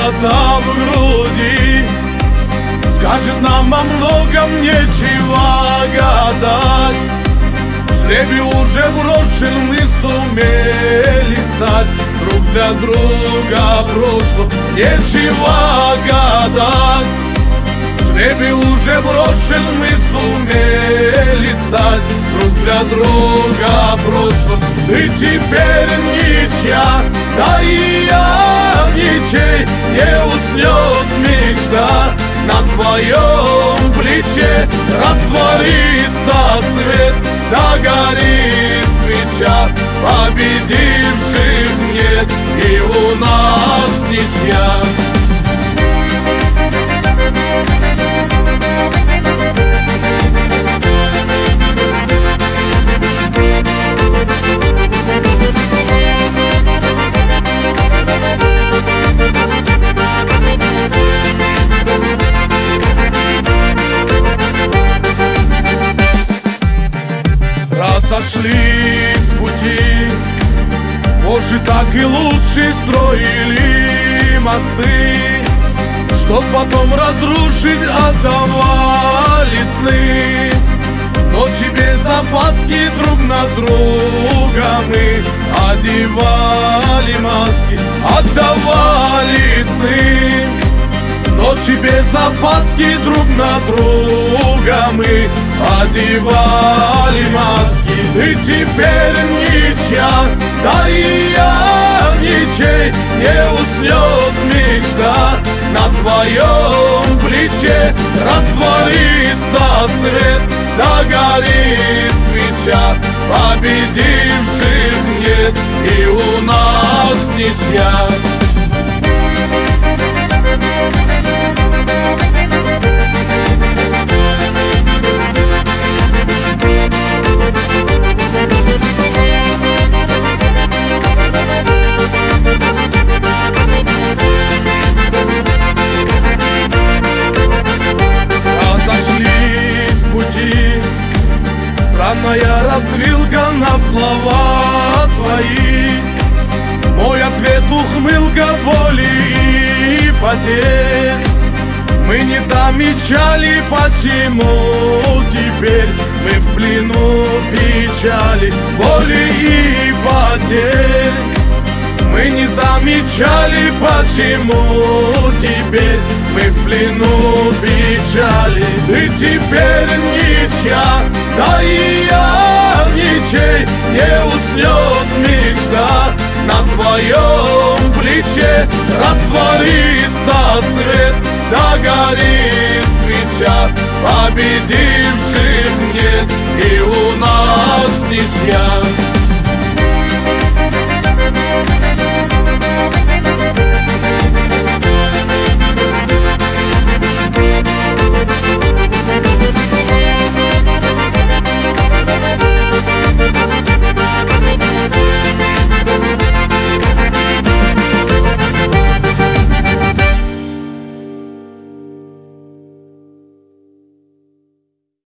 пустота в груди. Скажет нам о многом, нечего гадать. Жребий уже брошен, мы сумели стать друг для друга прошлым, нечего гадать. Жребий уже брошен, мы сумели стать друг для друга прошлым. Ты теперь ничья, да и я ничей. Не уснет мечта на твоем плече. Растворится свет, да горит свеча. Победивших нет, и у нас ничья. Разошлись с пути, может, так и лучше строили мосты, чтоб потом разрушить отдавали сны. Ночи без опаски друг на друга мы одевали маски, отдавали сны. Ночи без опаски друг на друга мы одевали маски. Ты теперь ничья, да и я ничей. Не уснет мечта на твоем плече. Растворится свет, да горит свеча. Победивших нет, и у нас ничья. Разошлись пути, странная развилка на слова твои. Мой ответ — ухмылка боли и потерь. Мы не замечали, почему теперь мы в плену печали, боли и потерь. Мы не замечали, почему теперь мы в плену печали. Ты теперь ничья, да и я ничей. Не уснет мечта на твоем плече. Растворится свет, да горит свеча. Победивших